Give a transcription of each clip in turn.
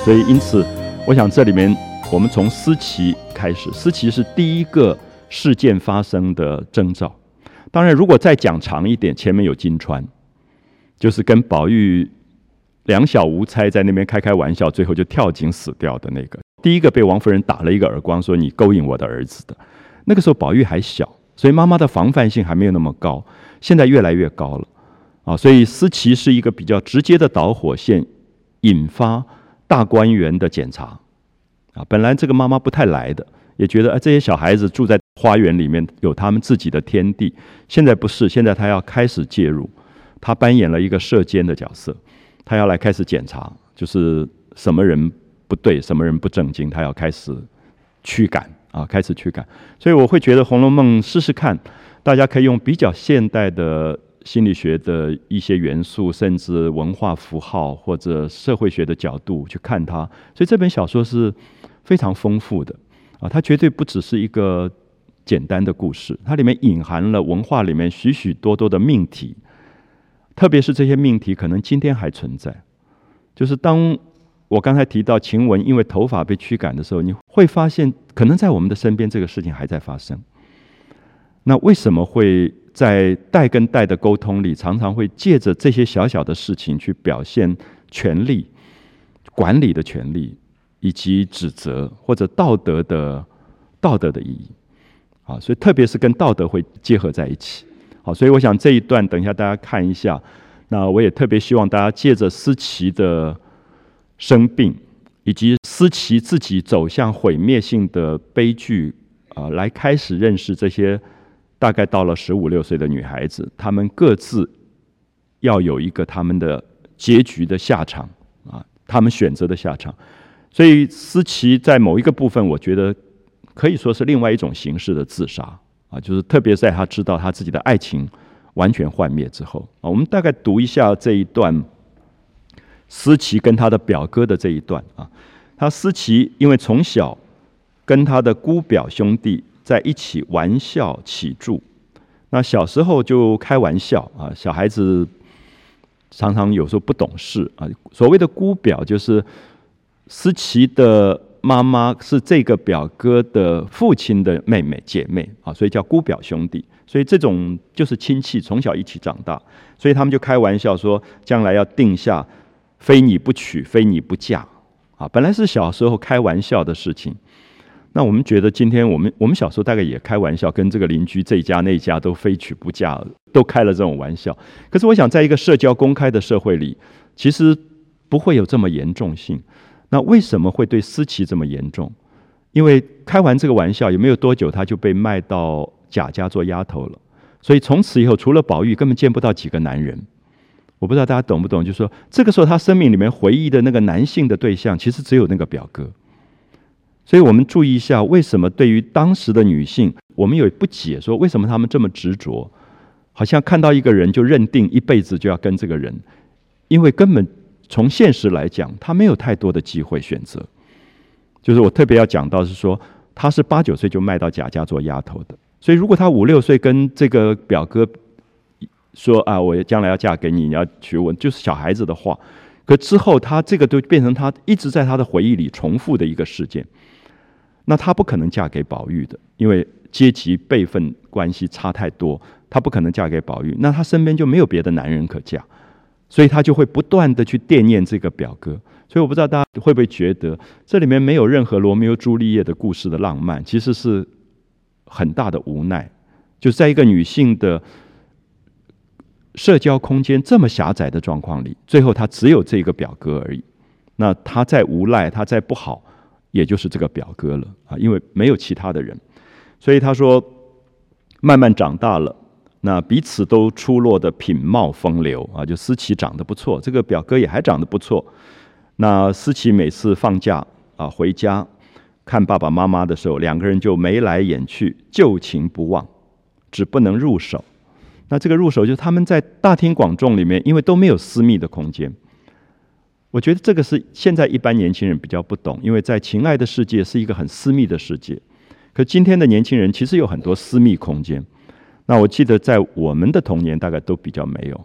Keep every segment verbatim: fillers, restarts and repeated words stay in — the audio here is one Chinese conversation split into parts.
所以因此我想这里面我们从思琪开始，思琪是第一个事件发生的征兆。当然如果再讲长一点，前面有金川，就是跟宝玉两小无猜在那边开开玩笑，最后就跳井死掉的那个，第一个被王夫人打了一个耳光说你勾引我的儿子的。那个时候宝玉还小，所以妈妈的防范性还没有那么高，现在越来越高了啊。所以思琪是一个比较直接的导火线，引发大观园的检查啊。本来这个妈妈不太来的，也觉得、啊、这些小孩子住在花园里面有他们自己的天地，现在不是，现在他要开始介入，他扮演了一个射监的角色，他要来开始检查，就是什么人不对，什么人不正经，他要开始驱赶啊，开始驱赶。所以我会觉得《红楼梦》试试看，大家可以用比较现代的心理学的一些元素，甚至文化符号或者社会学的角度去看它。所以这本小说是非常丰富的啊，它绝对不只是一个简单的故事，它里面隐含了文化里面许许多多的命题，特别是这些命题可能今天还存在。就是当我刚才提到晴雯因为头发被驱赶的时候，你会发现可能在我们的身边这个事情还在发生。那为什么会在代跟代的沟通里，常常会借着这些小小的事情去表现权力、管理的权利，以及指责或者道德的道德的意义啊？所以特别是跟道德会结合在一起。好，所以我想这一段等一下大家看一下。那我也特别希望大家借着思琪的生病，以及思琪自己走向毁灭性的悲剧啊、呃，来开始认识这些大概到了十五六岁的女孩子，她们各自要有一个他们的结局的下场啊，他们选择的下场。所以思琪在某一个部分，我觉得可以说是另外一种形式的自杀啊，就是特别在她知道她自己的爱情完全幻灭之后啊。我们大概读一下这一段思琪跟他的表哥的这一段啊。他思琪因为从小跟他的姑表兄弟在一起玩笑起住，那小时候就开玩笑啊，小孩子常常有时候不懂事啊。所谓的姑表就是思琪的妈妈是这个表哥的父亲的妹妹姐妹啊，所以叫姑表兄弟。所以这种就是亲戚，从小一起长大，所以他们就开玩笑说，将来要定下非你不娶，非你不嫁啊。本来是小时候开玩笑的事情，那我们觉得今天我们我们小时候大概也开玩笑，跟这个邻居这一家那一家都非娶不嫁，都开了这种玩笑。可是我想，在一个社交公开的社会里，其实不会有这么严重性。那为什么会对思琪这么严重？因为开完这个玩笑也没有多久，他就被卖到贾家做丫头了。所以从此以后，除了宝玉，根本见不到几个男人。我不知道大家懂不懂，就是说这个时候他生命里面回忆的那个男性的对象，其实只有那个表哥。所以我们注意一下，为什么对于当时的女性，我们有不解，说为什么他们这么执着，好像看到一个人就认定一辈子就要跟这个人，因为根本从现实来讲，他没有太多的机会选择。就是我特别要讲到是说，他是八九岁就卖到贾家做丫头的，所以如果他五六岁跟这个表哥说啊，我将来要嫁给你，你要娶我，就是小孩子的话，可之后他这个都变成他一直在他的回忆里重复的一个事件。那他不可能嫁给宝玉的，因为阶级辈分关系差太多，他不可能嫁给宝玉，那他身边就没有别的男人可嫁，所以他就会不断的去惦念这个表哥。所以我不知道大家会不会觉得，这里面没有任何罗密欧朱丽叶的故事的浪漫，其实是很大的无奈。就是在一个女性的社交空间这么狭窄的状况里，最后她只有这个表哥而已。那她再无赖，她再不好，也就是这个表哥了啊，因为没有其他的人。所以他说，慢慢长大了，那彼此都出落的品貌风流啊，就思琪长得不错，这个表哥也还长得不错。那思琪每次放假啊回家看爸爸妈妈的时候，两个人就眉来眼去，旧情不忘，只不能入手。那这个入手就是他们在大庭广众里面，因为都没有私密的空间。我觉得这个是现在一般年轻人比较不懂，因为在情爱的世界是一个很私密的世界，可今天的年轻人其实有很多私密空间。那我记得在我们的童年大概都比较没有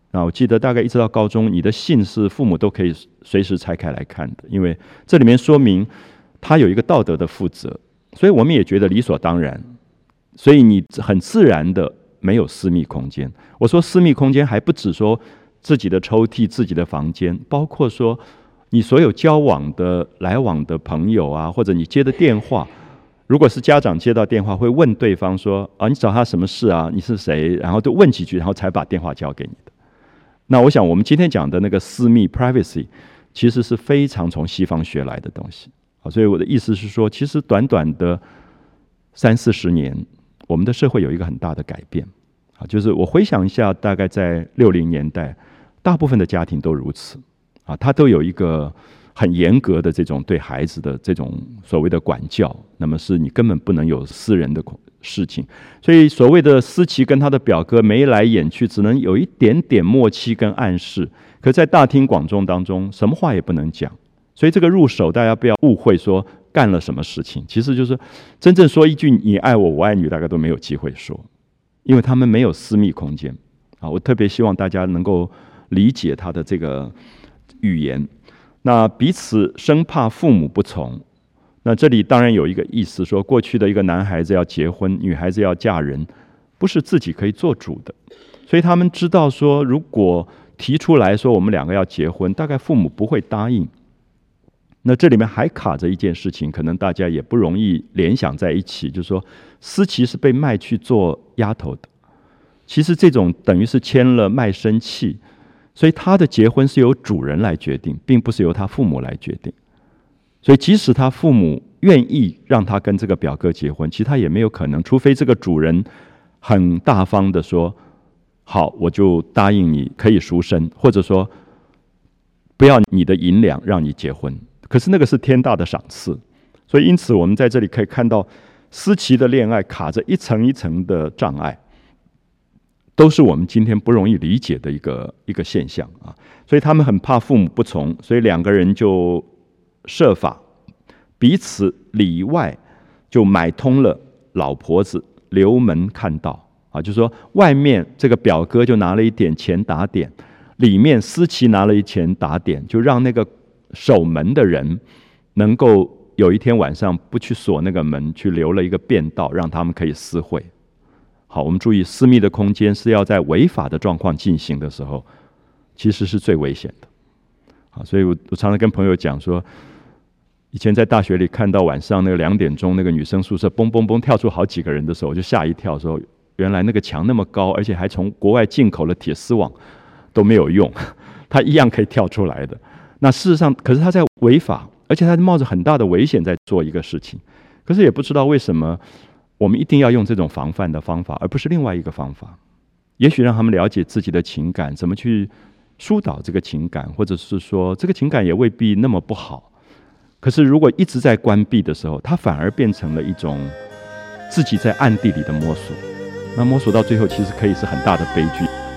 啊，我记得大概一直到高中，你的信是父母都可以随时拆开来看的，因为这里面说明他有一个道德的负责，所以我们也觉得理所当然。所以你很自然的没有私密空间。我说私密空间还不止说自己的抽屉、自己的房间，包括说你所有交往的、来往的朋友啊，或者你接的电话。如果是家长接到电话，会问对方说：“啊，你找他什么事啊？你是谁？”然后就问几句，然后才把电话交给你的。那我想，我们今天讲的那个私密 （privacy） 其实是非常从西方学来的东西。所以我的意思是说，其实短短的三四十年，我们的社会有一个很大的改变。就是我回想一下，大概在六零年代，大部分的家庭都如此啊，他都有一个很严格的这种对孩子的这种所谓的管教，那么是你根本不能有私人的事情。所以所谓的思琪跟他的表哥眉来眼去，只能有一点点默契跟暗示，可在大庭广众当中，什么话也不能讲。所以这个入手，大家不要误会说干了什么事情，其实就是真正说一句你爱我，我爱你，大概都没有机会说，因为他们没有私密空间啊。我特别希望大家能够理解他的这个语言。那彼此生怕父母不从，那这里当然有一个意思，说过去的一个男孩子要结婚，女孩子要嫁人，不是自己可以做主的，所以他们知道说，如果提出来说我们两个要结婚，大概父母不会答应。那这里面还卡着一件事情，可能大家也不容易联想在一起，就是说思琪是被卖去做丫头的，其实这种等于是签了卖身契。所以他的结婚是由主人来决定，并不是由他父母来决定。所以即使他父母愿意让他跟这个表哥结婚，其实他也没有可能，除非这个主人很大方的说：“好，我就答应你可以赎身，或者说不要你的银两让你结婚。”可是那个是天大的赏赐。所以因此我们在这里可以看到，思琪的恋爱卡着一层一层的障碍。都是我们今天不容易理解的一个一个现象啊，所以他们很怕父母不从，所以两个人就设法彼此里外就买通了老婆子留门看道啊，就是说外面这个表哥就拿了一点钱打点，里面思琪拿了一钱打点，就让那个守门的人能够有一天晚上不去锁那个门，去留了一个便道，让他们可以私会。好，我们注意，私密的空间是要在违法的状况进行的时候，其实是最危险的。好，所以我我常常跟朋友讲说，以前在大学里看到晚上那个两点钟，那个女生宿舍嘣嘣嘣跳出好几个人的时候，我就吓一跳，说原来那个墙那么高，而且还从国外进口的铁丝网都没有用，它一样可以跳出来的。那事实上，可是他在违法，而且他冒着很大的危险在做一个事情，可是也不知道为什么。我们一定要用这种防范的方法，而不是另外一个方法。也许让他们了解自己的情感，怎么去疏导这个情感，或者是说这个情感也未必那么不好。可是如果一直在关闭的时候，它反而变成了一种自己在暗地里的摸索。那摸索到最后，其实可以是很大的悲剧。